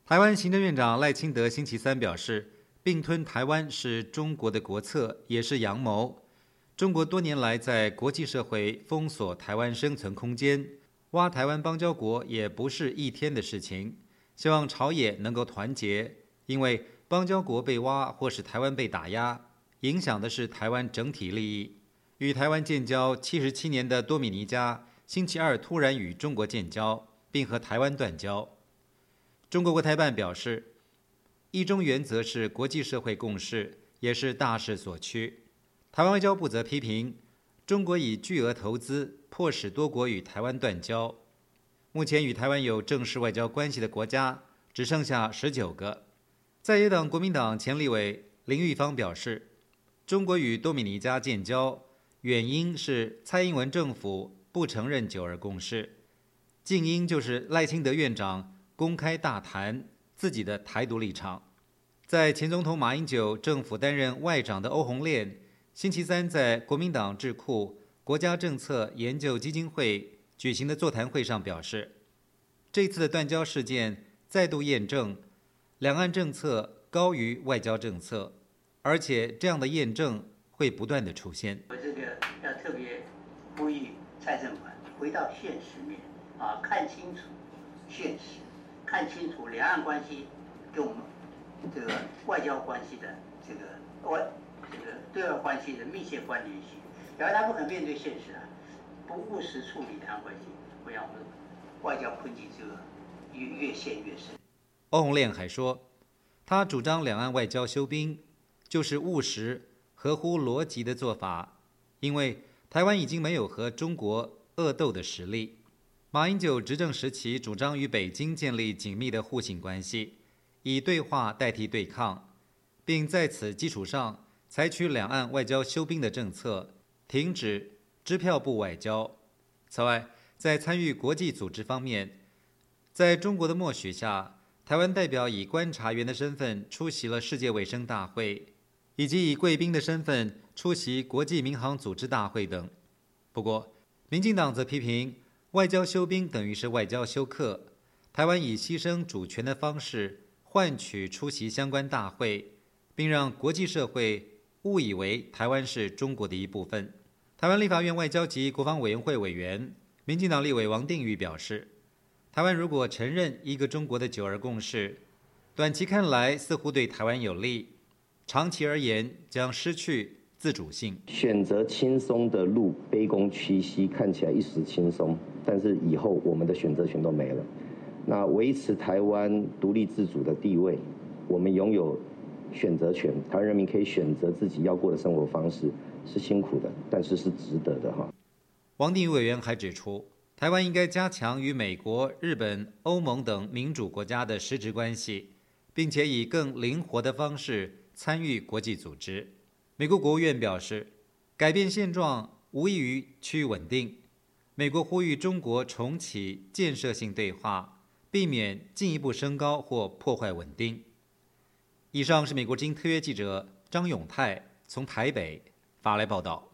台湾行政院长赖清德星期三表示，并吞台湾是中国的国策，也是阳谋。中国多年来在国际社会封锁台湾生存空间，挖台湾邦交国也不是一天的事情。希望朝野能够团结，因为邦交国被挖或是台湾被打压，影响的是台湾整体利益。与台湾建交77年的多米尼加，星期二突然与中国建交，并和台湾断交。中国国台办表示，一中原则是国际社会共识，也是大势所趋。台湾外交部则批评，中国以巨额投资迫使多国与台湾断交。目前与台湾有正式外交关系的国家只剩下19个。在野党国民党前立委林玉芳表示，中国与多米尼加建交，原因是蔡英文政府不承认9·2共识，近因就是赖清德院长公开大谈自己的台独立场。在前总统马英九政府担任外长的欧宏炼，星期三在国民党智库国家政策研究基金会举行的座谈会上表示，这次的断交事件再度验证两岸政策高于外交政策，而且这样的验证会不断的出现。 我这个要特别呼吁蔡政府回到现实面看清楚现实，看清楚两岸关系跟我们这个外交关系的这个对外关系的密切关联性。假如他不肯面对现实不务实处理两岸关系，会让我们外交困境这个越陷越深。 欧宏炼还说，他主张两岸外交休兵，就是务实、合乎逻辑的做法，因为台湾已经没有和中国恶斗的实力。马英九执政时期主张与北京建立紧密的互信关系，以对话代替对抗，并在此基础上采取两岸外交休兵的政策，停止支票部外交。此外，在参与国际组织方面，在中国的默许下，台湾代表以观察员的身份出席了世界卫生大会，以及以贵宾的身份出席国际民航组织大会等。不过，民进党则批评外交休兵等于是外交休克，台湾以牺牲主权的方式换取出席相关大会，并让国际社会误以为台湾是中国的一部分。台湾立法院外交及国防委员会委员、民进党立委王定宇表示，台湾如果承认一个中国的9·2共识，短期看来似乎对台湾有利，长期而言将失去自主性。 选择轻松的路，卑躬屈膝，看起来一时轻松，但是以后我们的选择权都没了。那维持台湾独立自主的地位，我们拥有选择权，台湾人民可以选择自己要过的生活方式，是辛苦的，但是是值得的哈。 王定宇委员还指出，台湾应该加强与美国、日本、欧盟等民主国家的实质关系，并且以更灵活的方式参与国际组织。美国国务院表示，改变现状无异于趋于稳定。美国呼吁中国重启建设性对话，避免进一步升高或破坏稳定。以上是美国之音特约记者张永泰从台北发来报道。